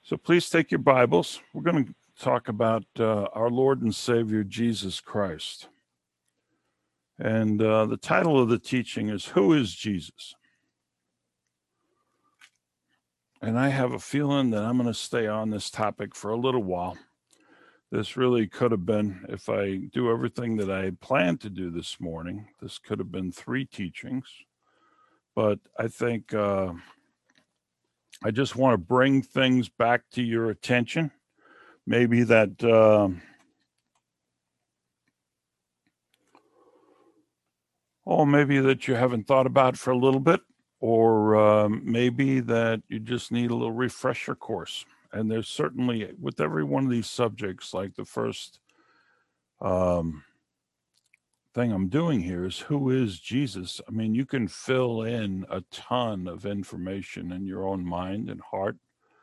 So please take your Bibles. We're going to talk about our Lord and Savior, Jesus Christ. And the title of the teaching is, Who is Jesus? And I have a feeling that I'm going to stay on this topic for a little while. This really could have been, if I do everything that I planned to do this morning, this could have been 3 teachings. But I think I just want to bring things back to your attention. Maybe that... maybe that you haven't thought about for a little bit, or maybe that you just need a little refresher course. And there's certainly, with every one of these subjects, like the first thing I'm doing here is, who is Jesus? I mean, you can fill in a ton of information in your own mind and heart,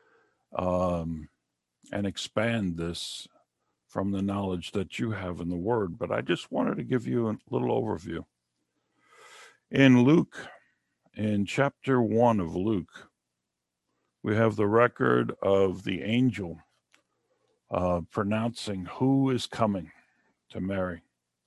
and expand this from the knowledge that you have in the Word. But I just wanted to give you a little overview. In Luke, in chapter 1 of Luke, we have the record of the angel pronouncing who is coming to Mary.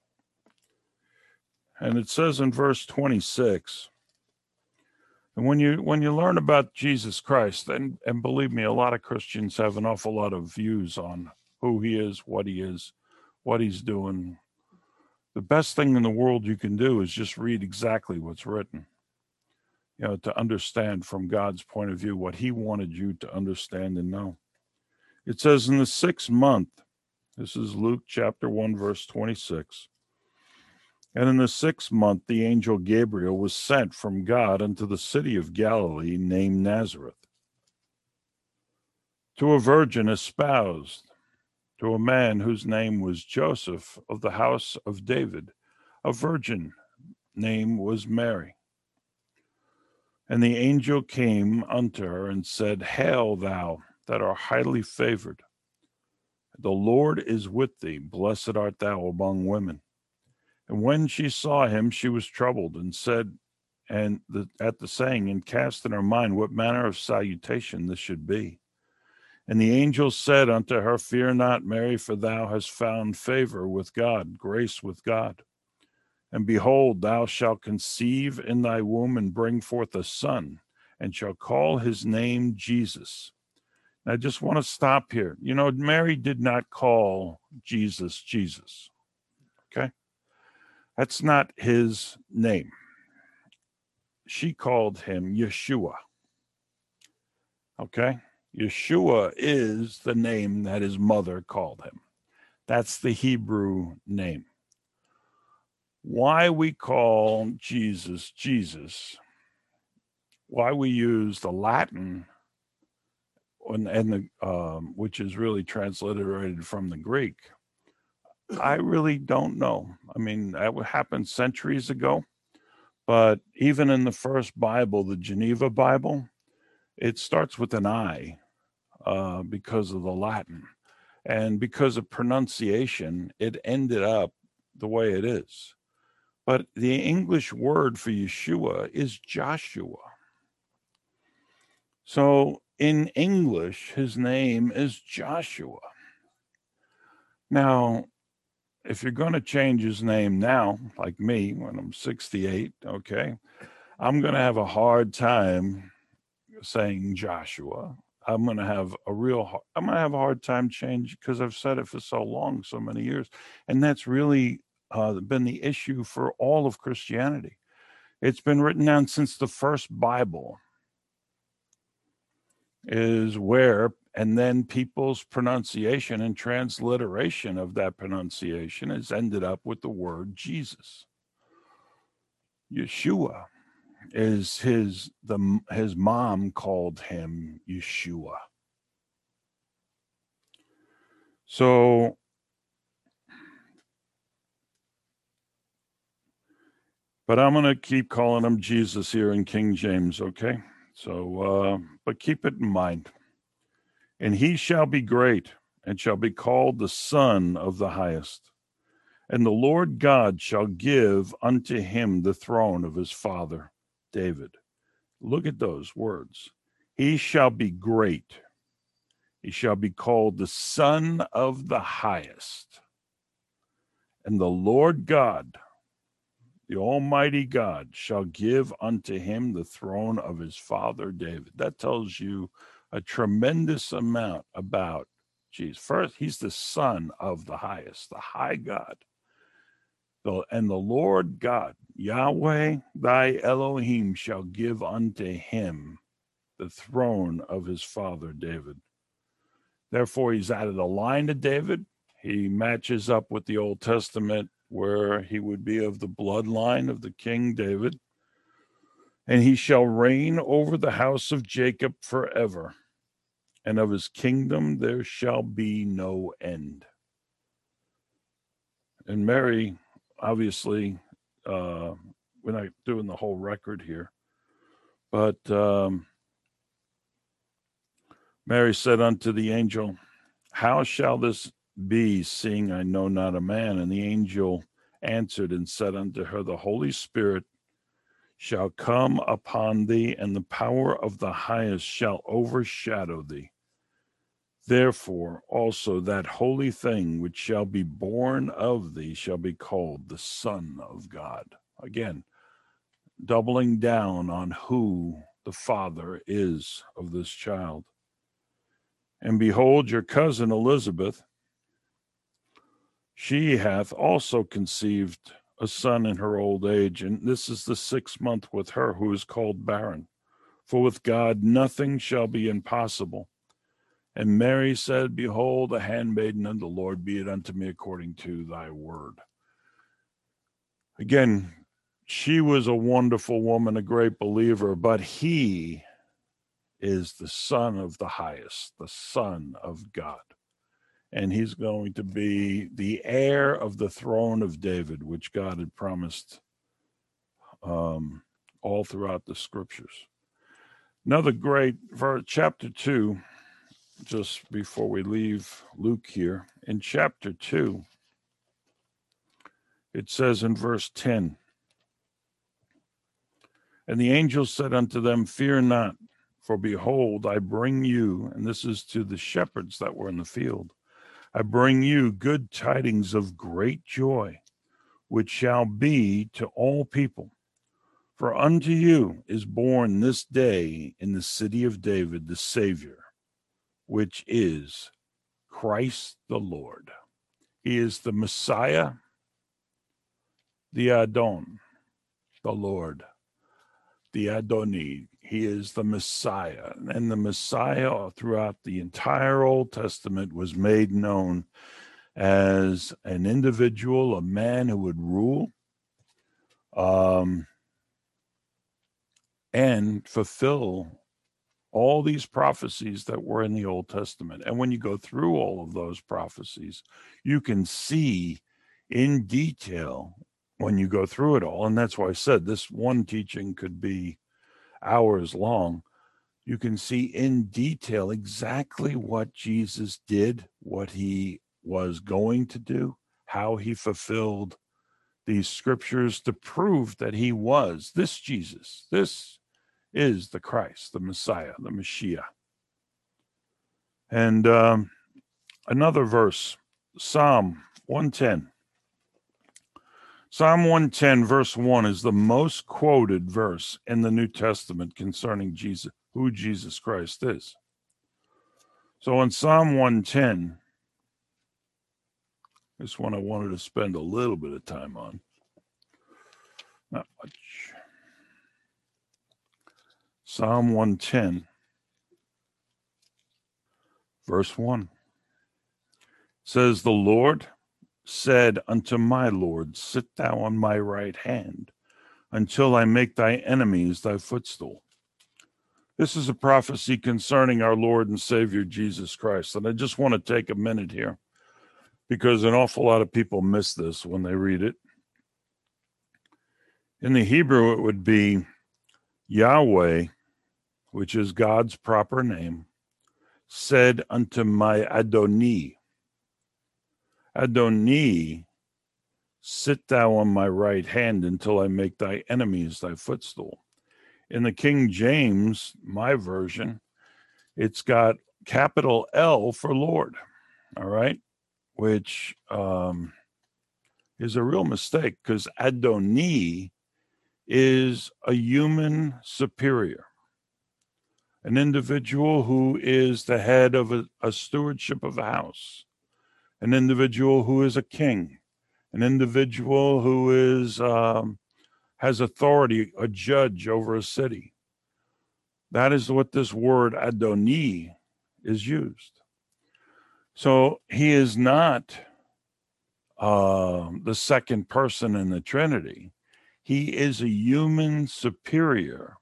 And it says in verse 26, and when you learn about Jesus Christ, and believe me, a lot of Christians have an awful lot of views on who he is, what he's doing. The best thing in the world you can do is just read exactly what's written, to understand from God's point of view what he wanted you to understand and know. It says in the 6th month, this is Luke chapter 1, verse 26, and in the 6th month, the angel Gabriel was sent from God unto the city of Galilee named Nazareth, to a virgin espoused to a man whose name was Joseph of the house of David. A virgin name was Mary. And the angel came unto her and said, Hail, thou that art highly favored. The Lord is with thee. Blessed art thou among women. And when she saw him, she was troubled, and said, at the saying, and cast in her mind what manner of salutation this should be. And the angel said unto her, Fear not, Mary, for thou hast found favor with God, grace with God. And behold, thou shalt conceive in thy womb and bring forth a son, and shall call his name Jesus. I just want to stop here. Mary did not call Jesus Jesus. Okay? That's not his name. She called him Yeshua. Okay? Yeshua is the name that his mother called him. That's the Hebrew name. Why we call Jesus Jesus, why we use the Latin, which is really transliterated from the Greek, I really don't know. I mean, that happened centuries ago. But even in the first Bible, the Geneva Bible, it starts with an I because of the Latin. And because of pronunciation, it ended up the way it is. But the English word for Yeshua is Joshua. So in English, his name is Joshua. Now, if you're going to change his name now, like me, when I'm 68, okay, I'm going to have a hard time saying Joshua. I'm going to have a hard time change because I've said it for so long, so many years. And that's really been the issue for all of Christianity. It's been written down since the first Bible is where, and then people's pronunciation and transliteration of that pronunciation has ended up with the word Jesus. Yeshua is his mom called him Yeshua. So but I'm going to keep calling him Jesus here in King James, okay? So, but keep it in mind. And he shall be great, and shall be called the Son of the Highest. And the Lord God shall give unto him the throne of his father David. Look at those words. He shall be great. He shall be called the Son of the Highest. And the Lord God, the Almighty God, shall give unto him the throne of his father David. That tells you a tremendous amount about Jesus. First, he's the Son of the Highest, the high God. And the Lord God, Yahweh, thy Elohim, shall give unto him the throne of his father David. Therefore, he's added a line to David. He matches up with the Old Testament, where he would be of the bloodline of the King David. And he shall reign over the house of Jacob forever, and of his kingdom there shall be no end. And Mary, obviously, we're not doing the whole record here, but Mary said unto the angel, how shall this be, seeing I know not a man? And the angel answered and said unto her, the Holy Spirit shall come upon thee, and the power of the highest shall overshadow thee. Therefore also that holy thing which shall be born of thee shall be called the Son of God. Again, doubling down on who the Father is of this child. And behold, your cousin Elizabeth, she hath also conceived a son in her old age, and this is the 6th month with her, who is called barren. For with God nothing shall be impossible. And Mary said, behold, a handmaiden of the Lord, be it unto me according to thy word. Again, she was a wonderful woman, a great believer, but he is the Son of the Highest, the Son of God. And he's going to be the heir of the throne of David, which God had promised all throughout the scriptures. Another great verse, chapter 2, just before we leave Luke here. In chapter 2, it says in verse 10, and the angel said unto them, fear not, for behold, I bring you, and this is to the shepherds that were in the field, I bring you good tidings of great joy, which shall be to all people. For unto you is born this day in the city of David the Savior, which is Christ the Lord. He is the Messiah, the Adon, the Lord, the Adoni. He is the Messiah. And the Messiah throughout the entire Old Testament was made known as an individual, a man who would rule and fulfill all these prophecies that were in the Old Testament. And when you go through all of those prophecies, you can see in detail when you go through it all. And that's why I said this one teaching could be hours long. You can see in detail exactly what Jesus did, what he was going to do, how he fulfilled these scriptures to prove that he was this Jesus. This is the Christ, the Messiah, the Mashiach. And another verse, Psalm 110. Psalm 110, verse 1 is the most quoted verse in the New Testament concerning Jesus, who Jesus Christ is. So in Psalm 110, this one I wanted to spend a little bit of time on. Not much. Psalm 110, verse 1 says, the Lord said unto my Lord, sit thou on my right hand until I make thy enemies thy footstool. This is a prophecy concerning our Lord and Savior Jesus Christ. And I just want to take a minute here because an awful lot of people miss this when they read it. In the Hebrew, it would be Yahweh, which is God's proper name, said unto my Adoni. Adoni, sit thou on my right hand until I make thy enemies thy footstool. In the King James, my version, it's got capital L for Lord, all right, which is a real mistake because Adoni is a human superior, an individual who is the head of a stewardship of a house, an individual who is a king, an individual who is has authority, a judge over a city. That is what this word Adoni is used. So he is not the second person in the Trinity. He is a human superior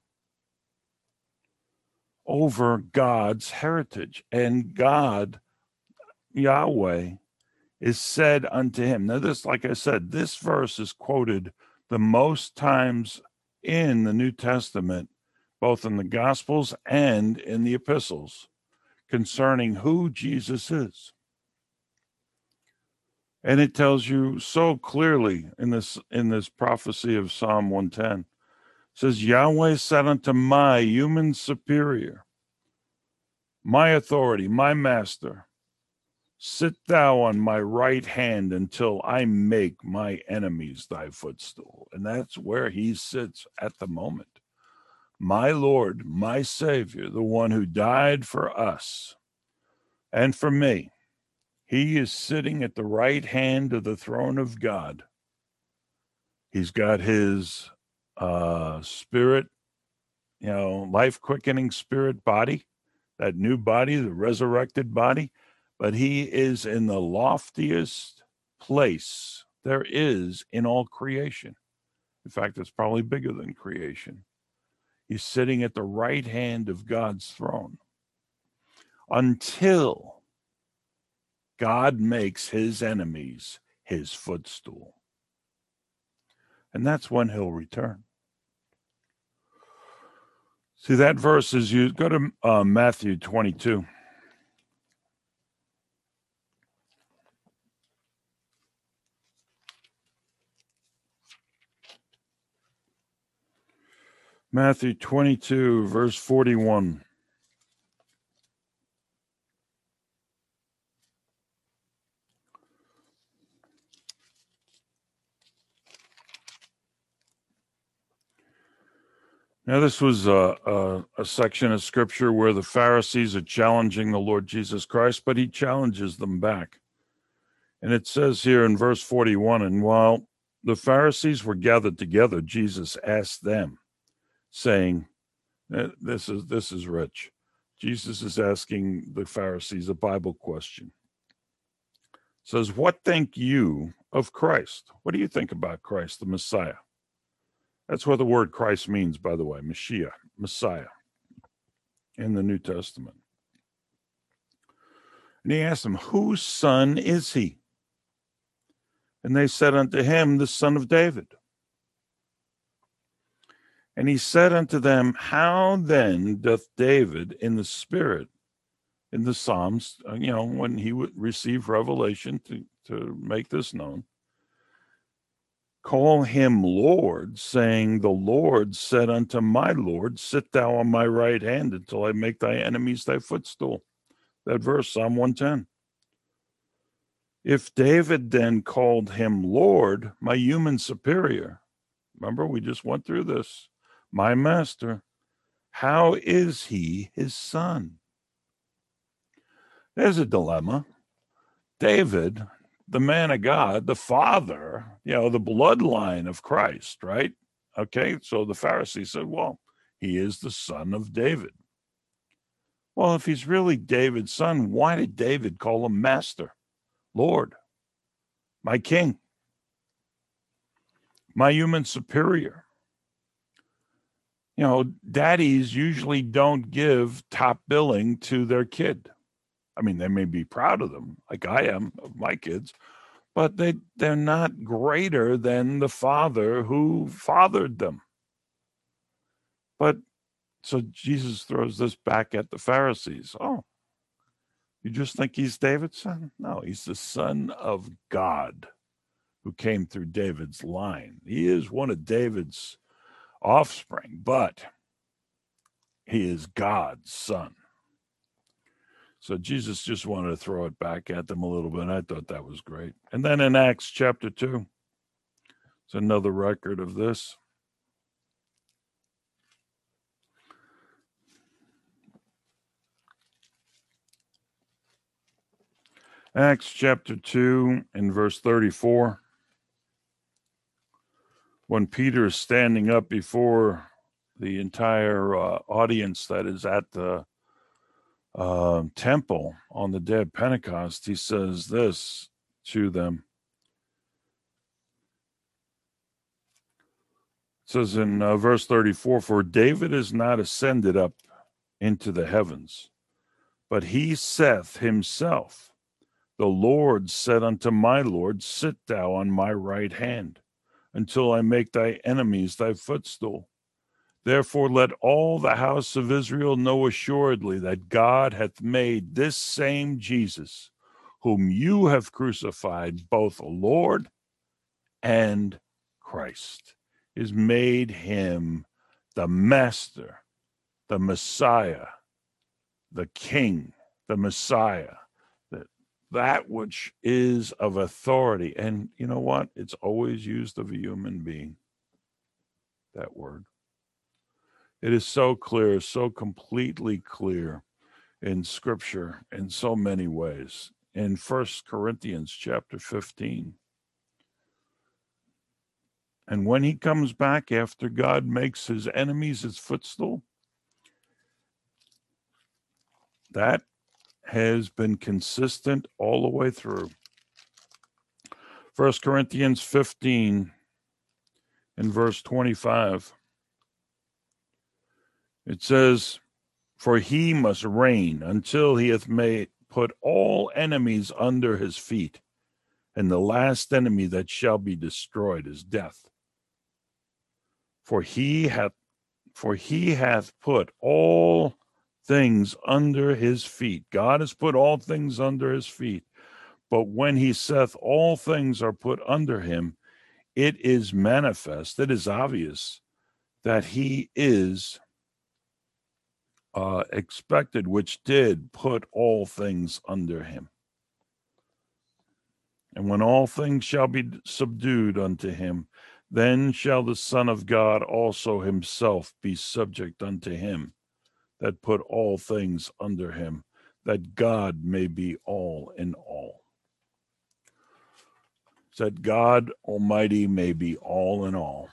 over God's heritage. And God, Yahweh, is said unto him. Now, this, like I said, this verse is quoted the most times in the New Testament, both in the Gospels and in the epistles, concerning who Jesus is. And it tells you so clearly in this prophecy of Psalm 110. It says, Yahweh said unto my human superior, my authority, my master, sit thou on my right hand until I make my enemies thy footstool. And that's where he sits at the moment. My Lord, my Savior, the one who died for us and for me. He is sitting at the right hand of the throne of God. He's got his spirit, life-quickening spirit body, that new body, the resurrected body, but he is in the loftiest place there is in all creation. In fact, it's probably bigger than creation. He's sitting at the right hand of God's throne until God makes his enemies his footstool. And that's when he'll return. See, that verse is used. Go to Matthew 22. Matthew 22, verse 41. Now, this was a section of scripture where the Pharisees are challenging the Lord Jesus Christ, but he challenges them back. And it says here in verse 41, and while the Pharisees were gathered together, Jesus asked them, saying, this is rich. Jesus is asking the Pharisees a Bible question. It says, what think you of Christ? What do you think about Christ, the Messiah? That's what the word Christ means, by the way, Mashiach, Messiah, in the New Testament. And he asked them, whose son is he? And they said unto him, the son of David. And he said unto them, how then doth David in the Spirit, in the Psalms, when he would receive revelation to make this known, call him Lord, saying, the Lord said unto my Lord, sit thou on my right hand until I make thy enemies thy footstool. That verse, Psalm 110. If David then called him Lord, my human superior, remember we just went through this, my master, how is he his son? There's a dilemma. David, the man of God, the father, the bloodline of Christ, right? Okay, so the Pharisees said, well, he is the son of David. Well, if he's really David's son, why did David call him master, Lord, my king, my human superior? Daddies usually don't give top billing to their kid. I mean, they may be proud of them, like I am of my kids, but they're not greater than the father who fathered them. But so Jesus throws this back at the Pharisees. Oh, you just think he's David's son? No, he's the son of God who came through David's line. He is one of David's offspring, but he is God's son. So Jesus just wanted to throw it back at them a little bit. I thought that was great. And then in Acts chapter 2, it's another record of this. Acts chapter 2 and verse 34. When Peter is standing up before the entire audience that is at the temple on the day of Pentecost, he says this to them. It says in verse 34, "For David is not ascended up into the heavens, but he saith himself, the Lord said unto my Lord, sit thou on my right hand, until I make thy enemies thy footstool. Therefore let all the house of Israel know assuredly that God hath made this same Jesus, whom you have crucified, both Lord and Christ." Is made him the Master, the Messiah, the King, the Messiah, that which is of authority. And you know what? It's always used of a human being, that word. It is so clear, so completely clear in Scripture in so many ways. In 1 Corinthians chapter 15. And when he comes back after God makes his enemies his footstool, that has been consistent all the way through. 1 Corinthians 15 and verse 25. It says, "For he must reign until he hath put all enemies under his feet, and the last enemy that shall be destroyed is death. For he hath put all things under his feet." God has put all things under his feet. But when he saith all things are put under him, it is manifest, it is obvious that he is expected, which did put all things under him. And when all things shall be subdued unto him, then shall the Son of God also himself be subject unto him that put all things under him, that God may be all in all. That God Almighty may be all in all.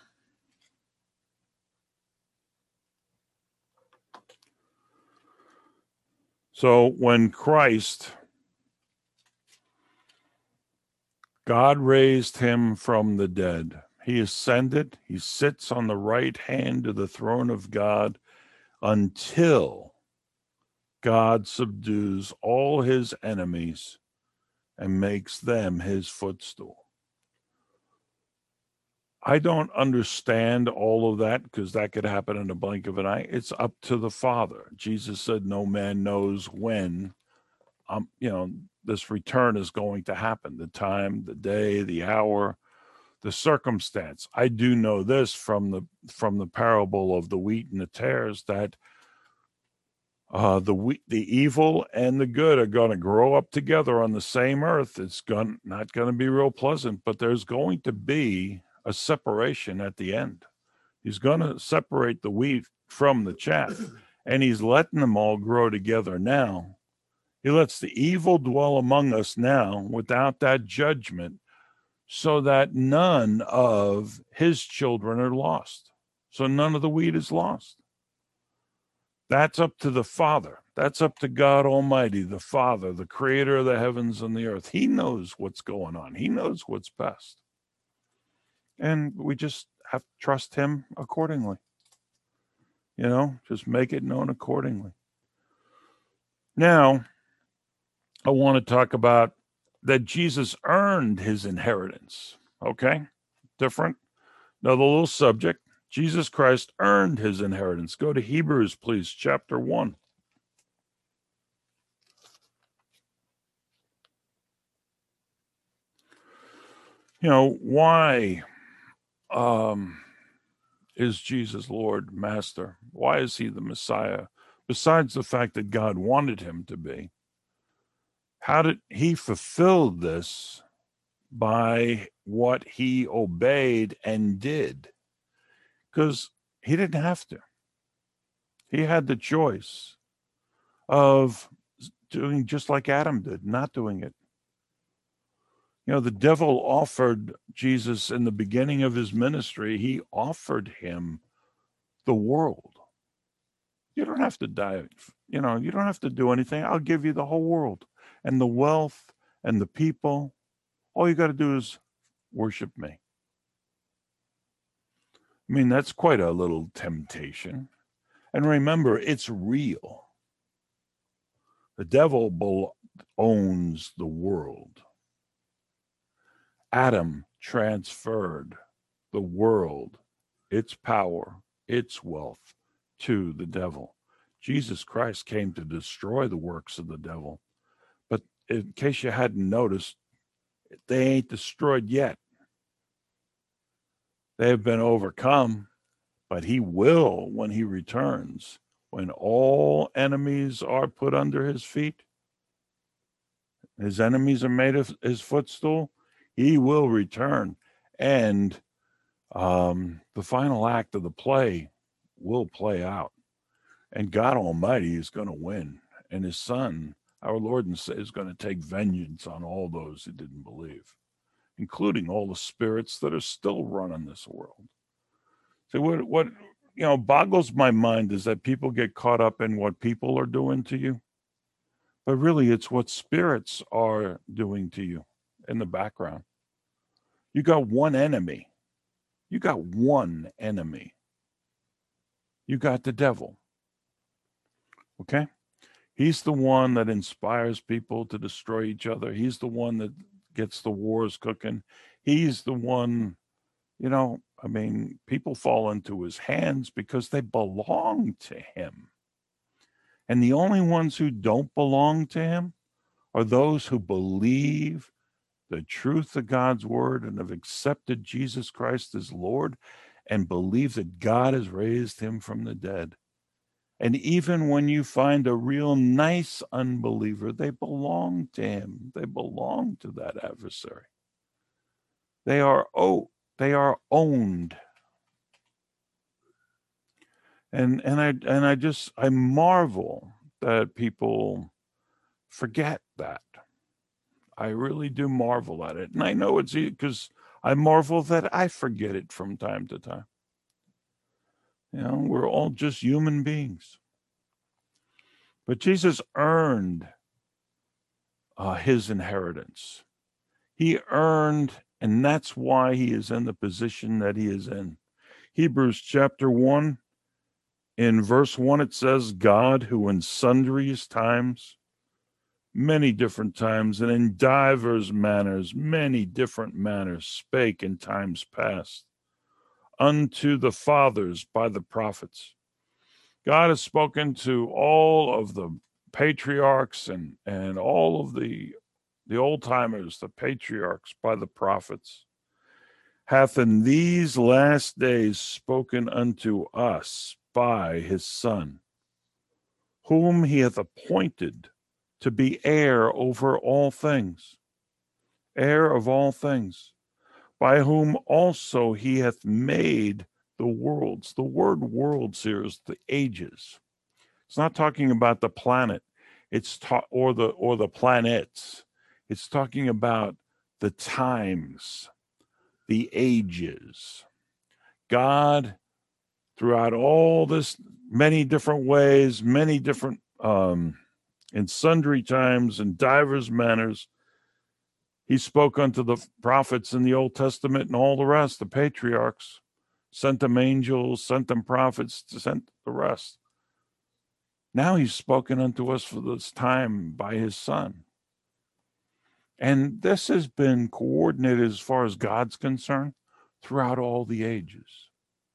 So when Christ, God raised him from the dead, he ascended, he sits on the right hand of the throne of God until God subdues all his enemies and makes them his footstool. I don't understand all of that because that could happen in a blink of an eye. It's up to the Father. Jesus said, no man knows when, this return is going to happen, the time, the day, the hour, the circumstance. I do know this from the parable of the wheat and the tares, that the evil and the good are going to grow up together on the same earth. It's not going to be real pleasant, but there's going to be a separation at the end. He's going to separate the wheat from the chaff, and he's letting them all grow together now. He lets the evil dwell among us now without that judgment, so that none of his children are lost. So none of the wheat is lost. That's up to the Father. That's up to God Almighty, the Father, the creator of the heavens and the earth. He knows what's going on. He knows what's best. And we just have to trust him accordingly. Just make it known accordingly. Now, I want to talk about that Jesus earned his inheritance. Okay? Different. Another little subject. Jesus Christ earned his inheritance. Go to Hebrews, please, chapter 1. Why is Jesus Lord, Master? Why is he the Messiah? Besides the fact that God wanted him to be. How did he fulfill this? By what he obeyed and did, because he didn't have to. He had the choice of doing just like Adam did, not doing it. You know, the devil offered Jesus in the beginning of his ministry, he offered him the world. You don't have to die. You know, you don't have to do anything. I'll give you the whole world and the wealth and the people. All you got to do is worship me. I mean, that's quite a little temptation. And remember, it's real. The devil owns the world. Adam transferred the world, its power, its wealth to the devil. Jesus Christ came to destroy the works of the devil. But in case you hadn't noticed, they ain't destroyed yet. They have been overcome, but he will when he returns. When all enemies are put under his feet, his enemies are made of his footstool, he will return. And the final act of the play will play out. And God Almighty is going to win. And his son, our Lord and Savior, is going to take vengeance on all those who didn't believe, including all the spirits that are still running this world. So what boggles my mind is that people get caught up in what people are doing to you. But really, it's what spirits are doing to you in the background. You got one enemy. You got one enemy. You got the devil. Okay? He's the one that inspires people to destroy each other. He's the one that gets the wars cooking. He's the one, people fall into his hands because they belong to him. And the only ones who don't belong to him are those who believe the truth of God's word and have accepted Jesus Christ as Lord and believe that God has raised him from the dead. And even when you find a real nice unbeliever, they belong to him. They belong to that adversary. They are owned. And I marvel that people forget that. I really do marvel at it. And I know it's because I marvel that I forget it from time to time. We're all just human beings. But Jesus earned his inheritance. He earned, and that's why he is in the position that he is in. Hebrews chapter 1, in verse 1, it says, God, who in sundry times, many different times, and in divers manners, many different manners, spake in times past unto the fathers by the prophets. God has spoken to all of the patriarchs and all of the old timers, the patriarchs by the prophets, hath in these last days spoken unto us by his Son, whom he hath appointed to be heir over all things, heir of all things, by whom also he hath made the worlds. The word worlds here is the ages. It's not talking about the planet, or the planets. It's talking about the times, the ages. God, throughout all this, many different ways, many different in sundry times and divers manners, he spoke unto the prophets in the Old Testament and all the rest, the patriarchs, sent them angels, sent them prophets, sent the rest. Now he's spoken unto us for this time by his Son. And this has been coordinated as far as God's concerned throughout all the ages.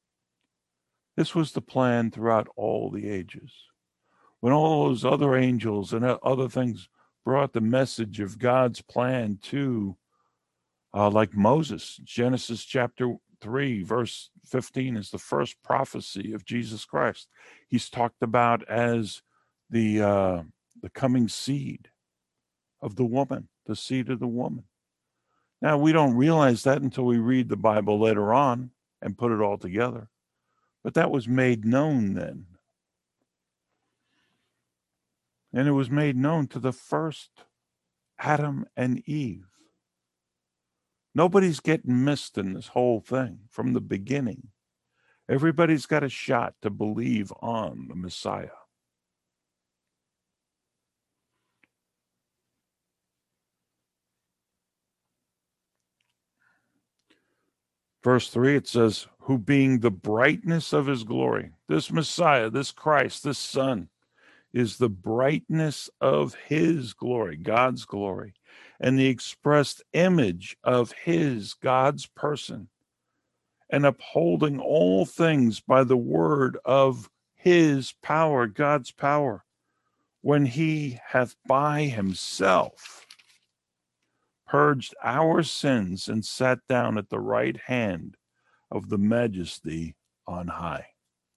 This was the plan throughout all the ages. When all those other angels and other things brought the message of God's plan to, like Moses, Genesis chapter 3, verse 15 is the first prophecy of Jesus Christ. He's talked about as the coming seed of the woman, the seed of the woman. Now, we don't realize that until we read the Bible later on and put it all together. But that was made known then. And it was made known to the first Adam and Eve. Nobody's getting missed in this whole thing from the beginning. Everybody's got a shot to believe on the Messiah. Verse 3, it says, who being the brightness of his glory. This Messiah, this Christ, this Son is the brightness of his glory, God's glory, and the expressed image of his, God's person, and upholding all things by the word of his power, God's power, when he hath by himself purged our sins and sat down at the right hand of the majesty on high.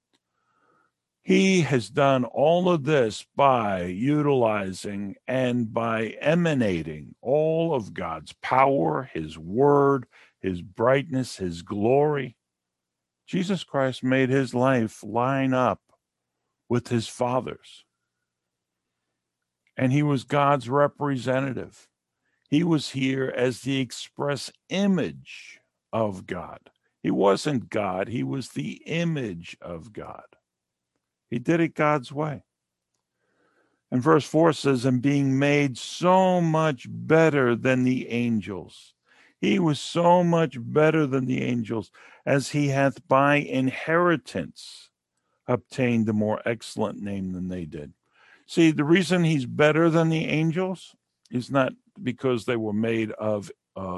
He has done all of this by utilizing and by emanating all of God's power, his word, his brightness, his glory. Jesus Christ made his life line up with his Father's. And he was God's representative. He was here as the express image of God. He wasn't God. He was the image of God. He did it God's way. And verse 4 says, and being made so much better than the angels. He was so much better than the angels, as he hath by inheritance obtained a more excellent name than they did. See, the reason he's better than the angels is not because they were made of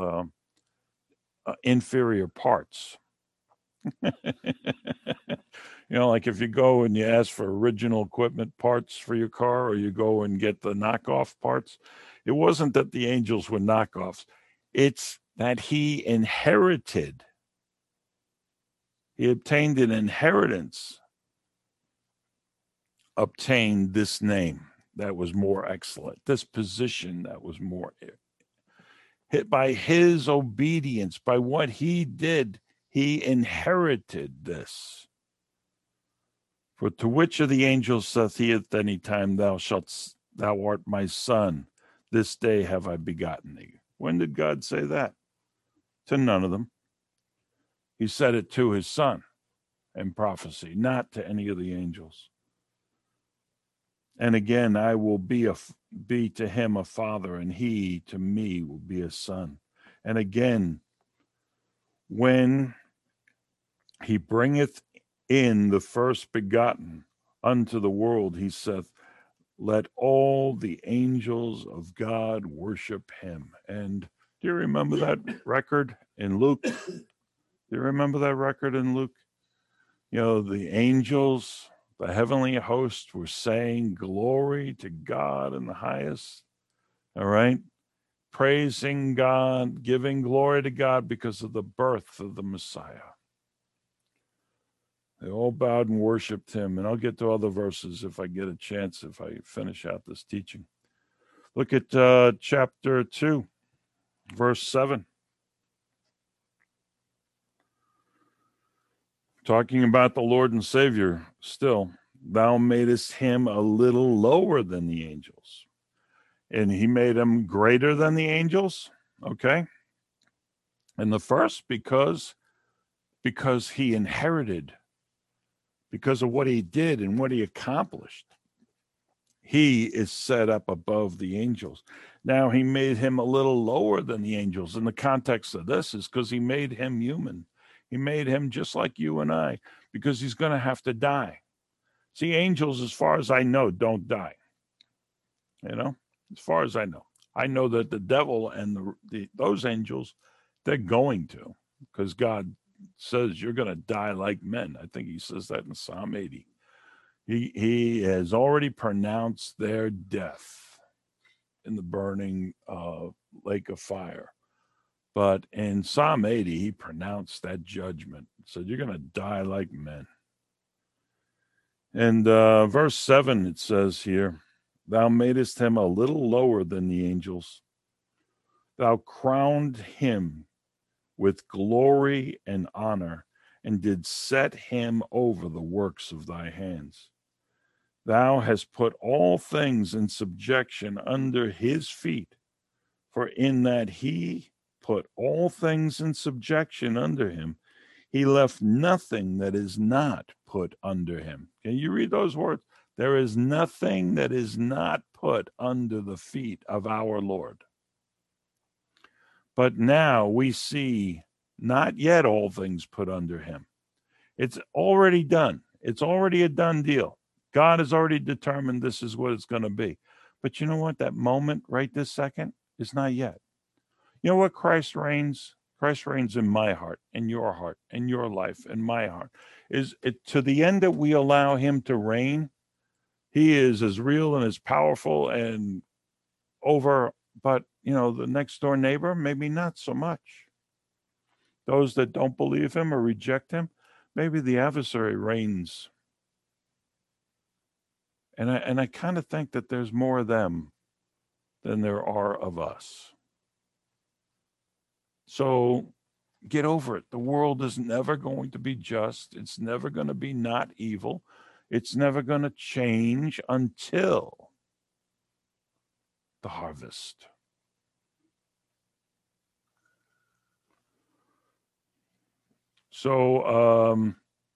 inferior parts. You know, like if you go and you ask for original equipment parts for your car, or you go and get the knockoff parts, it wasn't that the angels were knockoffs. It's that he inherited. He obtained an inheritance, obtained this name that was more excellent, this position that was more hit by his obedience, by what he did. He inherited this. For to which of the angels saith he at any time, thou art my son, this day have I begotten thee? When did God say that? To none of them. He said it to his son in prophecy, not to any of the angels. And again, I will be to him a father, and he to me will be a son. And again, when he bringeth in the first begotten unto the world, he saith, let all the angels of God worship him. And do you remember that record in Luke? Do you remember that record in Luke? You know, the angels, the heavenly host were saying, glory to God in the highest. All right. Praising God, giving glory to God because of the birth of the Messiah. They all bowed and worshiped him. And I'll get to other verses if I get a chance, if I finish out this teaching. Look at chapter 2, verse 7. Talking about the Lord and Savior still. Thou madest him a little lower than the angels. And he made him greater than the angels. Okay. And the first, because he inherited, because of what he did and what he accomplished, he is set up above the angels. Now he made him a little lower than the angels. In the context of this is because he made him human. He made him just like you and I, because he's going to have to die. See, angels, as far as I know, don't die. You know, as far as I know that the devil and those angels, they're going to, because God says you're going to die like men. I think he says that in Psalm 80. He has already pronounced their death in the burning lake of fire. But in Psalm 80, he pronounced that judgment. Said, you're going to die like men. And verse 7, it says here, Thou madest him a little lower than the angels. Thou crowned him with glory and honor, and did set him over the works of thy hands. Thou hast put all things in subjection under his feet, for in that he put all things in subjection under him, he left nothing that is not put under him. Can you read those words? There is nothing that is not put under the feet of our Lord. But now we see not yet all things put under him. It's already done. It's already a done deal. God has already determined this is what it's going to be. But you know what? That moment right this second is not yet. You know what? Christ reigns. Christ reigns in my heart, in your life, in my heart. Is it to the end that we allow him to reign? He is as real and as powerful and over, but you know, the next door neighbor, maybe not so much. Those that don't believe him or reject him, maybe the adversary reigns. And I kind of think that there's more of them than there are of us. So get over it. The world is never going to be just. It's never going to be not evil. It's never going to change until the harvest. So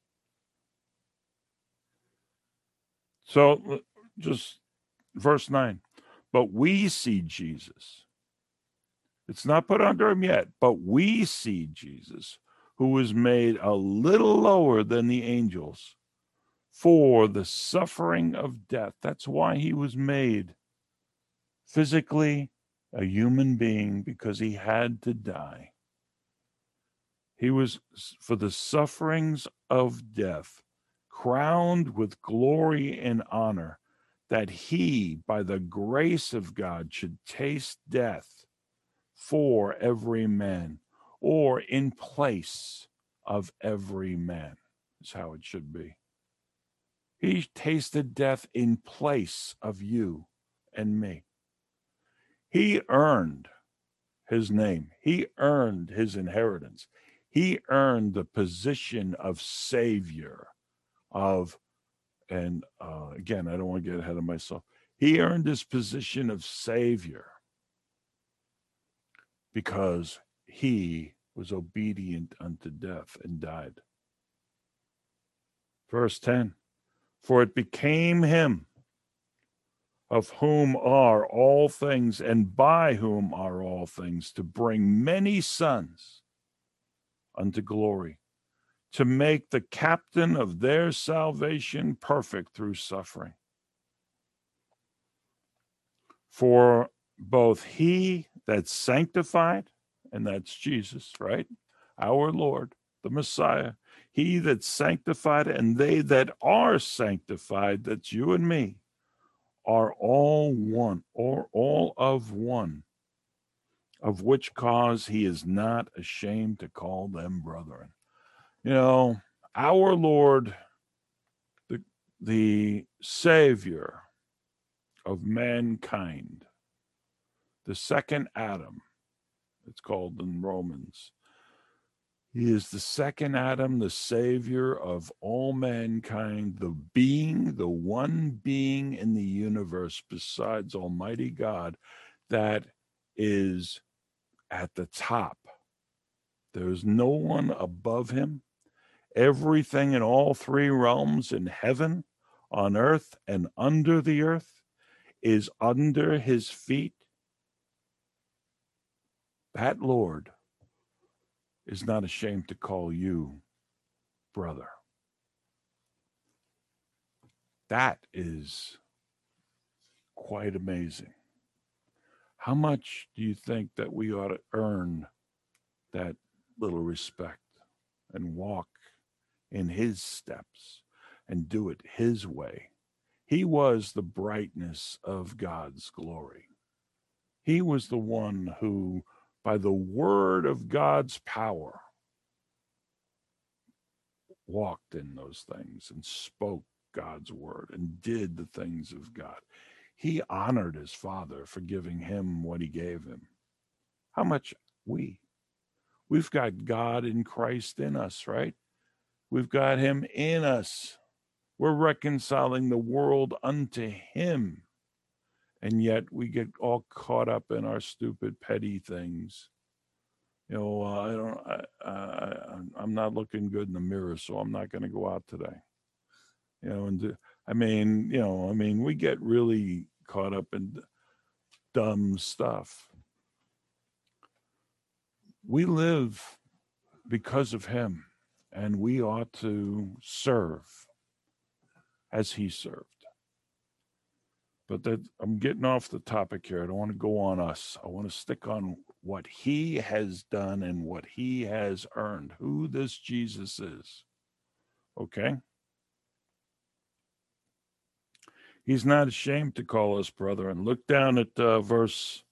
just verse 9. But we see Jesus. It's not put under him yet, but we see Jesus, who was made a little lower than the angels for the suffering of death. That's why he was made physically a human being, because he had to die. He was, for the sufferings of death, crowned with glory and honor, that he, by the grace of God, should taste death for every man, or in place of every man, is how it should be. He tasted death in place of you and me. He earned his name. He earned his inheritance. He earned the position of Savior again, I don't want to get ahead of myself. He earned his position of Savior because he was obedient unto death and died. Verse 10, for it became him of whom are all things and by whom are all things, to bring many sons unto glory, to make the captain of their salvation perfect through suffering. For both he that's sanctified, and that's Jesus, right? Our Lord, the Messiah, he that's sanctified, and they that are sanctified, that's you and me, are all one, or all of one, of which cause he is not ashamed to call them brethren. You know, our Lord, the Savior of mankind, the second Adam, it's called in Romans. He is the second Adam, the Savior of all mankind, the one being in the universe besides Almighty God that is at the top. There's no one above him. Everything in all three realms, in heaven, on earth, and under the earth, is under his feet. That Lord is not ashamed to call you brother. That is quite amazing. How much do you think that we ought to earn that little respect and walk in his steps and do it his way? He was the brightness of God's glory. He was the one who, by the word of God's power, walked in those things and spoke God's word and did the things of God. He honored his Father for giving him what he gave him. How much we've got God in Christ in us, right? We've got him in us. We're reconciling the world unto him. And yet we get all caught up in our stupid, petty things. I'm not looking good in the mirror, so I'm not going to go out today. We get really caught up in dumb stuff. We live because of him, and we ought to serve as he served. But I'm getting off the topic here. I don't want to go on us. I want to stick on what he has done and what he has earned, who this Jesus is. Okay? He's not ashamed to call us brethren. Look down at verse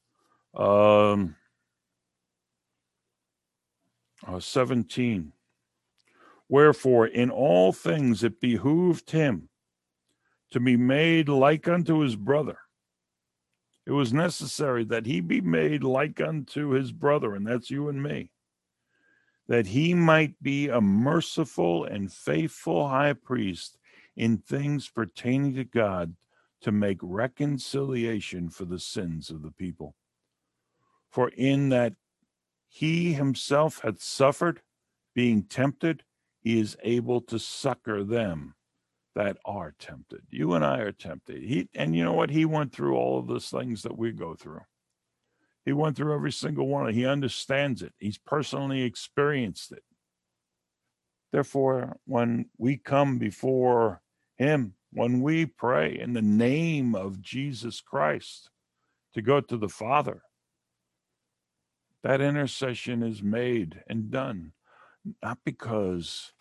17. Wherefore, in all things it behooved him to be made like unto his brother. It was necessary that he be made like unto his brother, and that's you and me, that he might be a merciful and faithful high priest in things pertaining to God, to make reconciliation for the sins of the people. For in that he himself hath suffered, being tempted, he is able to succor them that are tempted. You and I are tempted. And you know what? He went through all of those things that we go through. He went through every single one. He understands it. He's personally experienced it. Therefore, when we come before him, when we pray in the name of Jesus Christ to go to the Father, that intercession is made and done, not because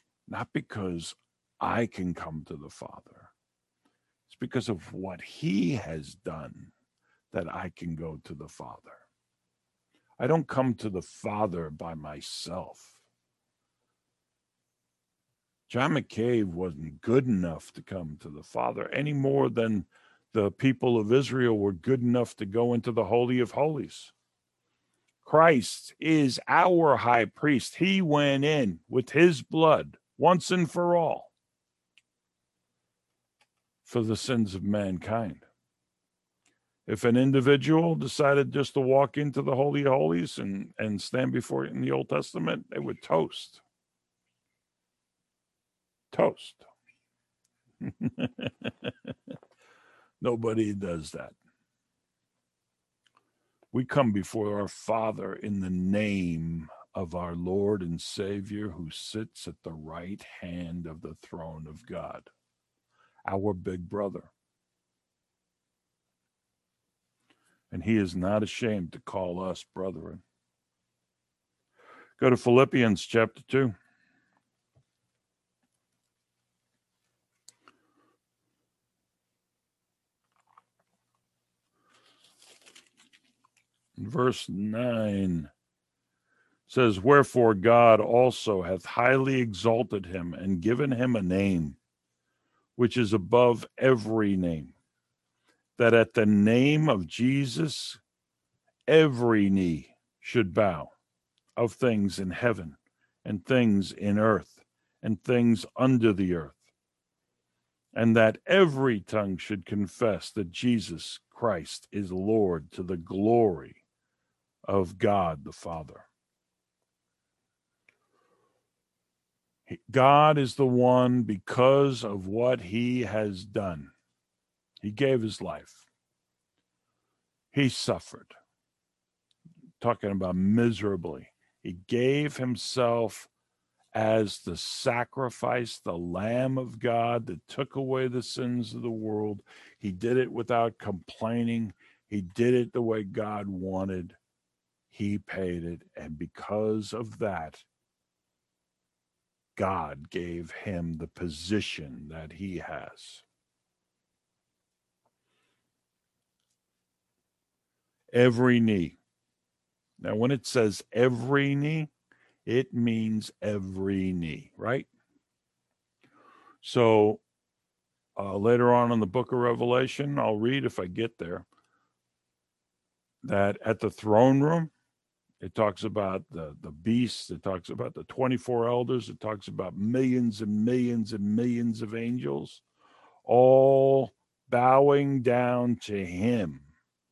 I can come to the Father. It's because of what he has done that I can go to the Father. I don't come to the Father by myself. John McCabe wasn't good enough to come to the Father any more than the people of Israel were good enough to go into the Holy of Holies. Christ is our high priest. He went in with his blood once and for all for the sins of mankind. If an individual decided just to walk into the Holy of Holies and stand before it in the Old Testament, they would toast. Nobody does that. We come before our Father in the name of our Lord and Savior, who sits at the right hand of the throne of God, our big brother. And he is not ashamed to call us brethren. Go to Philippians chapter 2. Verse 9 says, wherefore God also hath highly exalted him and given him a name which is above every name, that at the name of Jesus every knee should bow, of things in heaven and things in earth and things under the earth, and that every tongue should confess that Jesus Christ is Lord, to the glory of God the Father. God is the one, because of what he has done. He gave his life. He suffered. Talking about miserably. He gave himself as the sacrifice, the Lamb of God that took away the sins of the world. He did it without complaining. He did it the way God wanted. He paid it. And because of that, God gave him the position that he has. Every knee. Now, when it says every knee, it means every knee, right? So later on in the book of Revelation, I'll read if I get there, that at the throne room, it talks about the beasts, it talks about the 24 elders, it talks about millions and millions and millions of angels, all bowing down to him.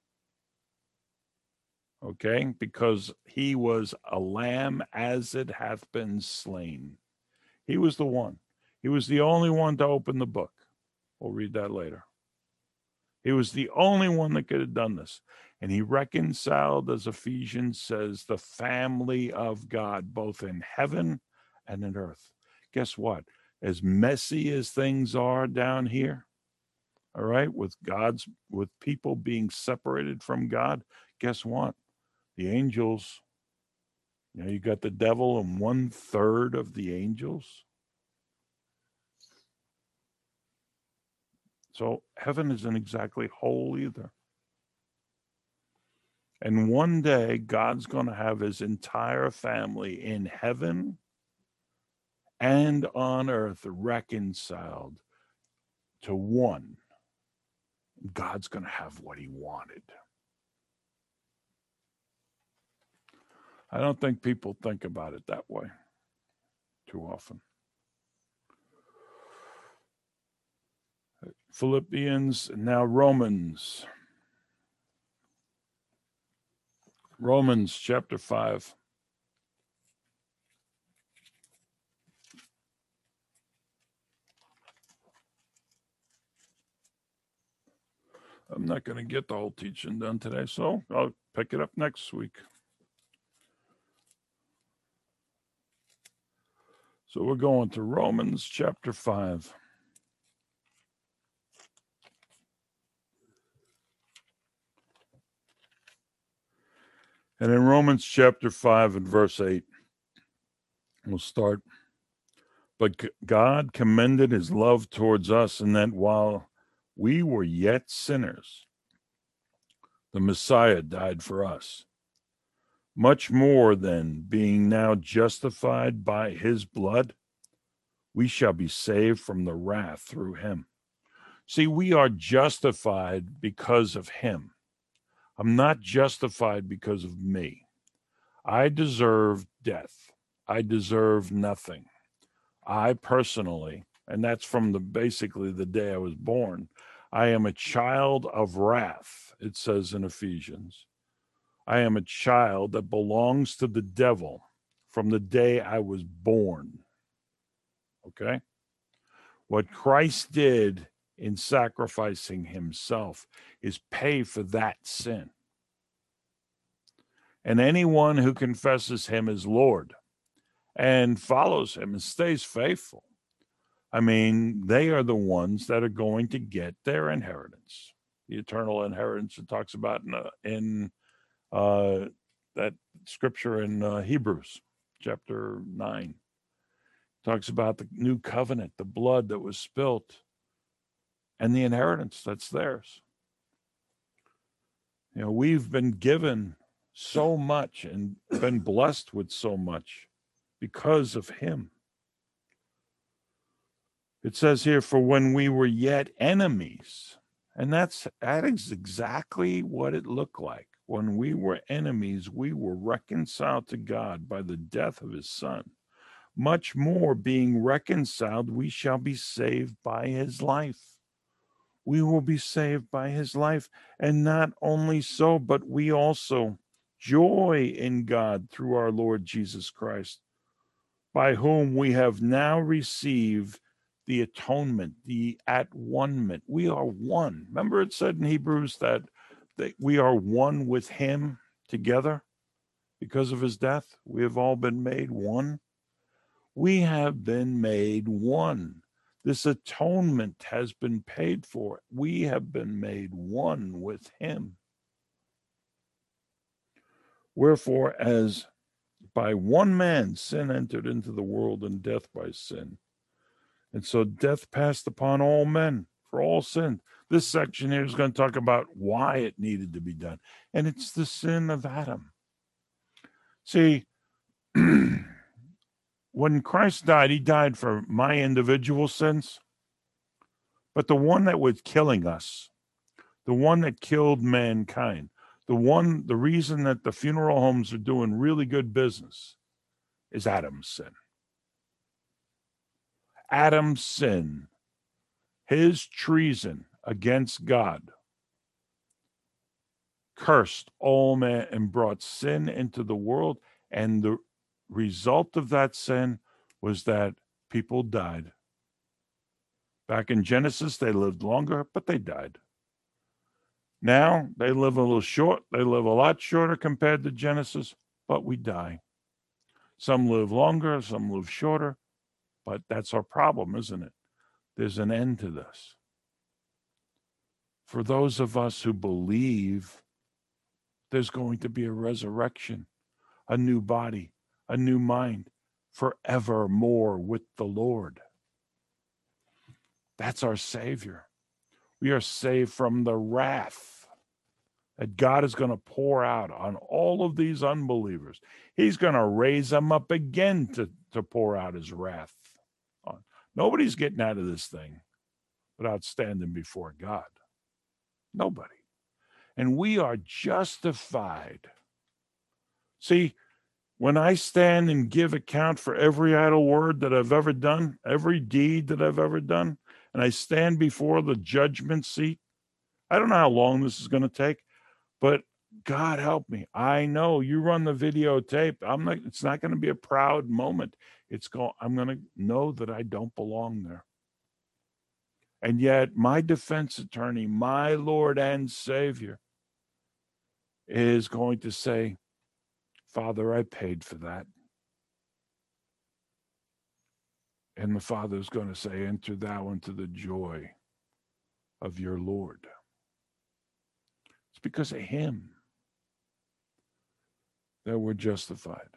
Okay? Because he was a lamb as it hath been slain. He was the one. He was the only one to open the book. We'll read that later. He was the only one that could have done this. And he reconciled, as Ephesians says, the family of God, both in heaven and in earth. Guess what? As messy as things are down here, all right, with people being separated from God, guess what? The angels, you got the devil and 1/3 of the angels. So heaven isn't exactly whole either. And one day, God's going to have his entire family in heaven and on earth reconciled to one. God's going to have what he wanted. I don't think people think about it that way too often. Philippians, now Romans. Romans chapter 5. I'm not going to get the whole teaching done today, so I'll pick it up next week. So we're going to Romans chapter 5. And in Romans chapter 5 and verse 8, we'll start. But God commended his love towards us in that while we were yet sinners, the Messiah died for us. Much more than being now justified by his blood, we shall be saved from the wrath through him. See, we are justified because of him. I'm not justified because of me. I deserve death. I deserve nothing. I personally, and that's from basically the day I was born, I am a child of wrath, it says in Ephesians. I am a child that belongs to the devil from the day I was born. Okay? What Christ did in sacrificing himself is pay for that sin. And anyone who confesses him as Lord and follows him and stays faithful, I mean, they are the ones that are going to get their inheritance, the eternal inheritance it talks about in that scripture in Hebrews chapter 9. Talks about the new covenant, the blood that was spilt, and the inheritance that's theirs. We've been given so much and been blessed with so much because of him. It says here, for when we were yet enemies, and that is exactly what it looked like. When we were enemies, we were reconciled to God by the death of his son. Much more, being reconciled, we shall be saved by his life. We will be saved by his life. And not only so, but we also joy in God through our Lord Jesus Christ, by whom we have now received the atonement, the at-one-ment. We are one. Remember it said in Hebrews that we are one with him together because of his death? We have all been made one. We have been made one. This atonement has been paid for. We have been made one with him. Wherefore, as by one man sin entered into the world, and death by sin. And so death passed upon all men, for all sin. This section here is going to talk about why it needed to be done. And it's the sin of Adam. See, when Christ died, he died for my individual sins, But the one that was killing us, the one that killed mankind, the reason that the funeral homes are doing really good business is Adam's sin. Adam's sin, his treason against God, cursed all men and brought sin into the world. And the result of that sin was that people died. Back in Genesis, they lived longer, but they died. Now they live a little short. They live a lot shorter compared to Genesis, but we die. Some live longer, some live shorter, but that's our problem, isn't it? There's an end to this. For those of us who believe, there's going to be a resurrection, a new body, a new mind, forevermore with the Lord. That's our Savior. We are saved from the wrath that God is going to pour out on all of these unbelievers. He's going to raise them up again to pour out his wrath on. Nobody's getting out of this thing without standing before God. Nobody. And we are justified. See, when I stand and give account for every idle word that I've ever done, every deed that I've ever done, and I stand before the judgment seat, I don't know how long this is going to take, but God help me. I know you run the videotape. It's not going to be a proud moment. I'm going to know that I don't belong there. And yet my defense attorney, my Lord and Savior, is going to say, Father, I paid for that. And the Father's going to say, enter thou into the joy of your Lord. It's because of him that we're justified.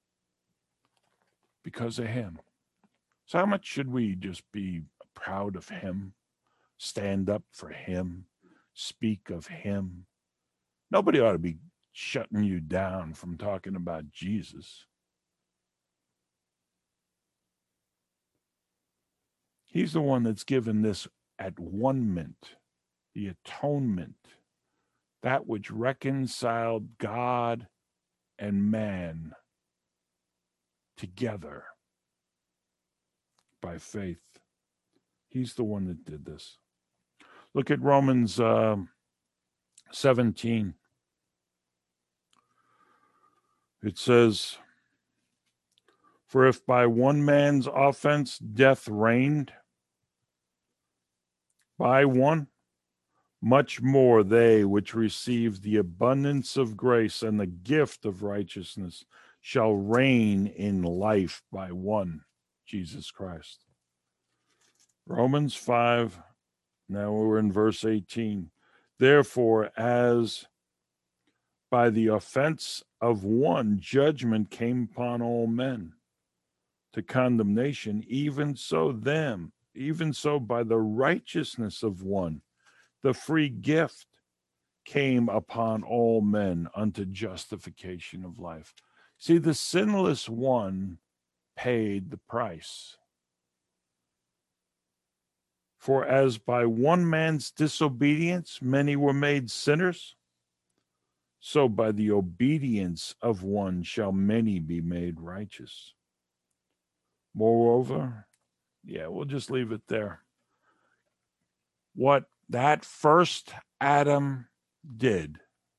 Because of him. So how much should we just be proud of him? Stand up for him? Speak of him? Nobody ought to be shutting you down from talking about Jesus. He's the one that's given this at one mint, the atonement, that which reconciled God and man together by faith. He's the one that did this. Look at Romans 17. It says, for if by one man's offense death reigned, by one, much more they which receive the abundance of grace and the gift of righteousness shall reign in life by one, Jesus Christ. Romans 5, now we're in verse 18. Therefore, as by the offense of one judgment came upon all men to condemnation, even so by the righteousness of one, the free gift came upon all men unto justification of life. See, the sinless one paid the price. For as by one man's disobedience many were made sinners, so by the obedience of one shall many be made righteous. Moreover, we'll just leave it there. What that first Adam did,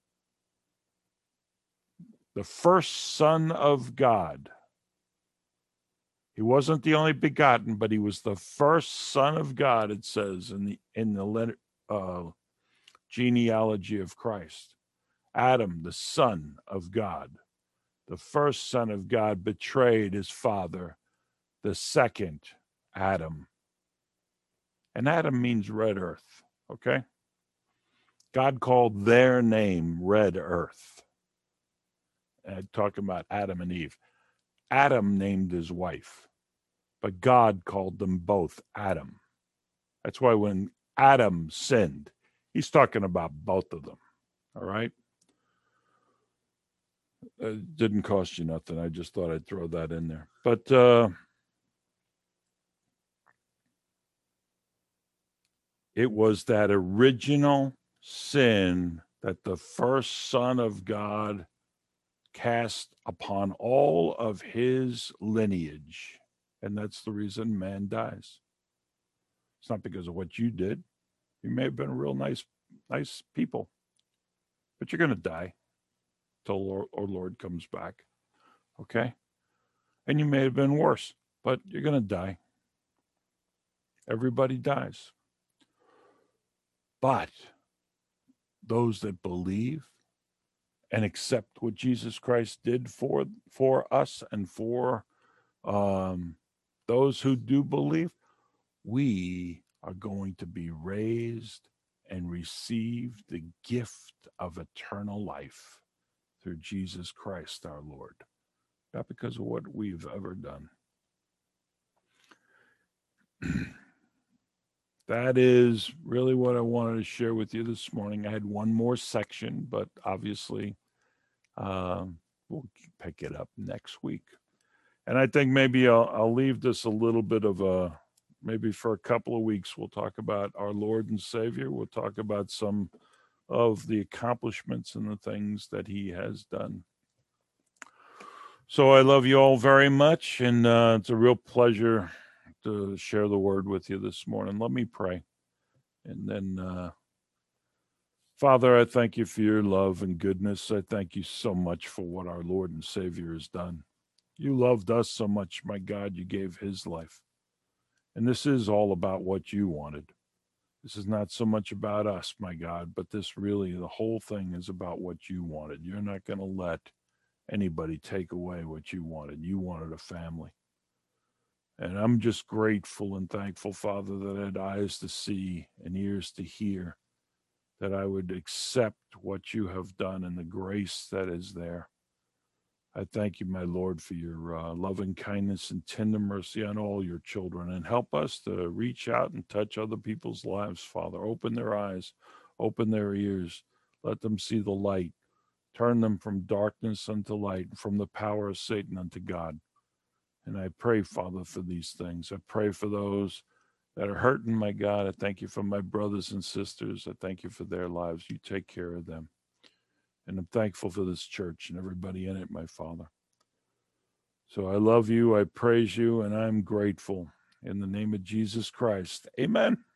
the first Son of God, he wasn't the only begotten, but he was the first Son of God, it says in the genealogy of Christ. Adam, the Son of God, the first Son of God, betrayed his father, the second Adam. And Adam means red earth, okay? God called their name red earth. Talking about Adam and Eve. Adam named his wife, but God called them both Adam. That's why when Adam sinned, he's talking about both of them, all right? It didn't cost you nothing. I just thought I'd throw that in there. But It was that original sin that the first Son of God cast upon all of his lineage. And that's the reason man dies. It's not because of what you did. You may have been a real nice people, but you're going to die till our Lord comes back. Okay? And you may have been worse, but you're going to die. Everybody dies. But those that believe and accept what Jesus Christ did for us and for those who do believe, we are going to be raised and receive the gift of eternal life through Jesus Christ our Lord. Not because of what we've ever done. That is really what I wanted to share with you this morning. I had one more section, but obviously we'll pick it up next week. And I think maybe I'll leave this a little bit of a, maybe for a couple of weeks, we'll talk about our Lord and Savior. We'll talk about some of the accomplishments and the things that he has done. So I love you all very much, and it's a real pleasure to share the word with you this morning. Let me pray. And then, Father, I thank you for your love and goodness. I thank you so much for what our Lord and Savior has done. You loved us so much, my God, you gave his life. And this is all about what you wanted. This is not so much about us, my God, but this really, the whole thing is about what you wanted. You're not going to let anybody take away what you wanted. You wanted a family. And I'm just grateful and thankful, Father, that I had eyes to see and ears to hear, that I would accept what you have done and the grace that is there. I thank you, my Lord, for your loving kindness and tender mercy on all your children, and help us to reach out and touch other people's lives, Father. Open their eyes, open their ears, let them see the light, turn them from darkness unto light, from the power of Satan unto God. And I pray, Father, for these things. I pray for those that are hurting, my God. I thank you for my brothers and sisters. I thank you for their lives. You take care of them. And I'm thankful for this church and everybody in it, my Father. So I love you, I praise you, and I'm grateful. In the name of Jesus Christ. Amen.